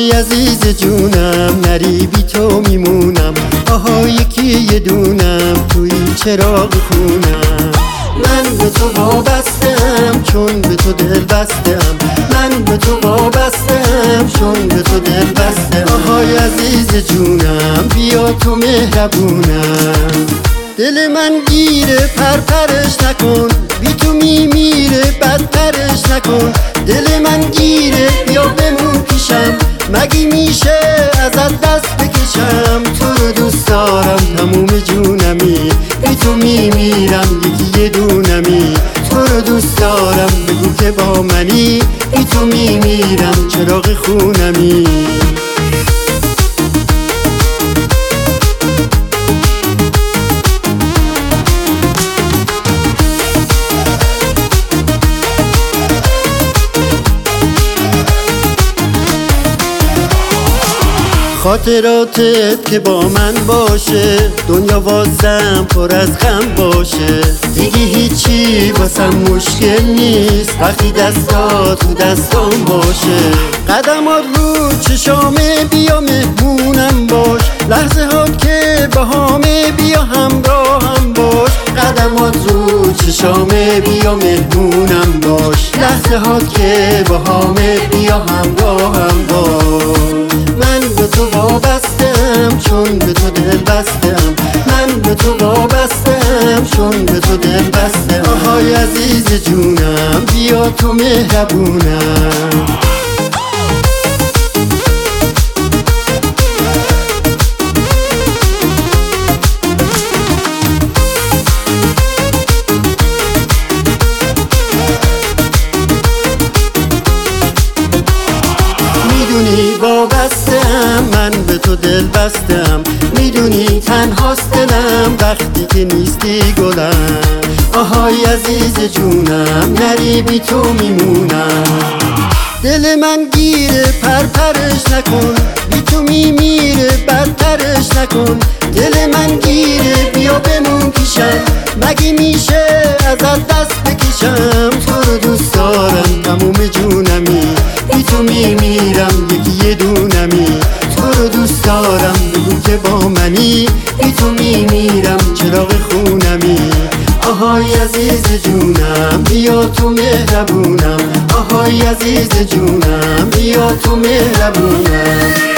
آهای عزیز جونم، نری بی تو میمونم. آها یکی یه دونم توی چراغ خونم. من به تو وابستم چون به تو دل بستم. من به تو وابستم چون به تو دل بستم. آهای عزیز جونم بیا تو مهربونم. دل من گیره پرپرش نکن، بی تو میمیره بدترش نکن. دل من گیره بیا بمون پیشم، مگی میشه ازت دست بکشم. تو رو دوست دارم تموم جونمی، بی تو میمیرم یکی یه دونمی. تو رو دوست دارم بگو که با منی، بی تو میمیرم چراغ خونمی. خاطراتت که با من باشه، دنیا واسم پر از غم باشه. دیگه هیچی واسم مشکل نیست وقتی دستات تو دستام باشه. قدمات رو چشامه بیا مهمونم باش، لحظه هات که بهامه بیا همراهم باش. قدمات رو چشامه بیا مهمونم باش، لحظه هات که بهامه بیا همراهم باش. من به تو وابستم چون به تو دل بستم. من به تو وابستم چون به تو دل بستم. آهای عزیز جونم بیا تو مهربونم. میدونی وابستم من به تو دل بستم. میدونی تنهاست دلم وقتی که نیستی گلم. آهای عزیز جونم نری بی تو میمونم. دل من گیره پرپرش نکن، بی تو میمیره بدترش نکن. دل من گیره بیا بمون پیشم، مگه میشه ازت دست بکشم. تو رو دوست دارم تموم جونمی، بی تو میمیرم یکی یه دونمی. تو رو دوست دارم بگو که با منی، بی تو میمیرم چراغ خونمی. آهای عزیز جونم بیا تو مهربونم. آهای عزیز جونم بیا تو مهربونم.